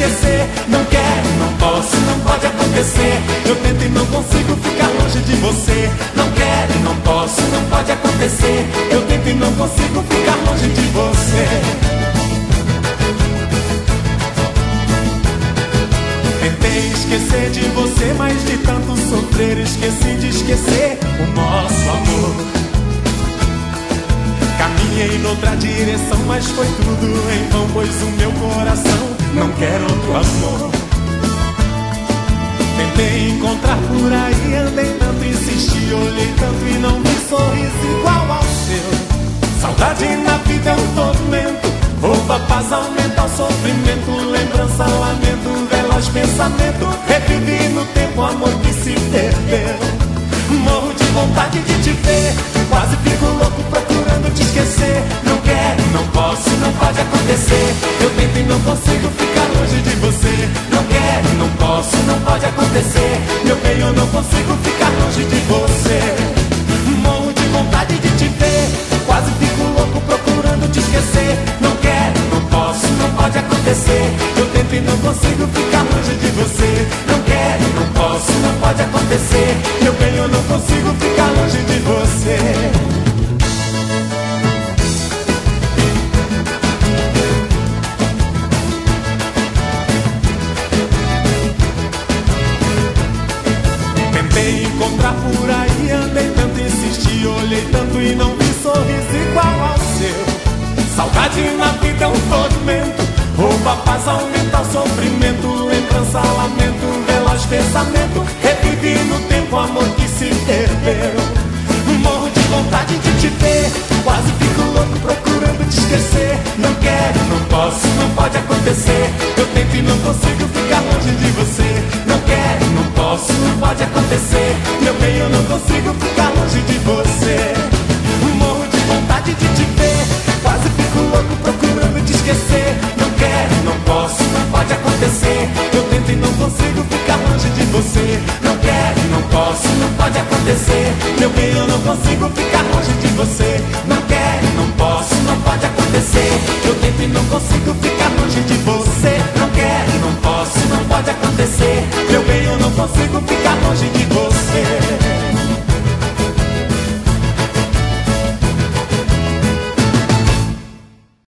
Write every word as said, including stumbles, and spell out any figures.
esquecer. Não quero, não posso, não pode acontecer. Eu tento e não consigo ficar longe de você. Não quero, não posso, não pode acontecer. Eu tento e não consigo ficar longe de você. Tentei esquecer de você, mas de tanto sofrer esqueci de esquecer o nosso amor. Caminhei noutra direção, mas foi tudo em vão, pois o meu coração não quer outro amor. Tentei encontrar por aí, andei tanto, insisti, olhei tanto e não vi sorriso igual ao seu. Saudade na vida é um tormento, rouba a paz, aumenta o sofrimento. Lembrança, lamento, veloz pensamento, revivi no tempo o amor que se perdeu. Morro de vontade de te ver, quase fico louco procurando te esquecer. Não quero, não posso, não pode acontecer. Eu tento e não consigo ficar longe de você. Não quero, não posso, não pode acontecer. Meu bem, eu não consigo ficar longe de você. Morro de vontade de te ver, quase fico louco procurando te esquecer. Não quero, não posso, não pode acontecer. Eu tento e não consigo ficar longe de você. Não quero, não posso, não pode acontecer. Meu bem, eu não consigo ficar longe de você. Tentei encontrar por aí, andei tanto, insisti, olhei tanto e não vi sorriso igual ao seu. Saudade na vida é um tormento, rouba a paz, aumenta o sofrimento. Lembrança, lamento, veloz pensamento, revivi no tempo o amor que se perdeu. Morro de vontade de te ver, quase fico louco procurando te esquecer. Não quero, não posso, não pode acontecer. Eu tento e não consigo ficar longe de você. Não quero, não posso, não pode acontecer. Meu bem, eu não consigo ficar longe de você.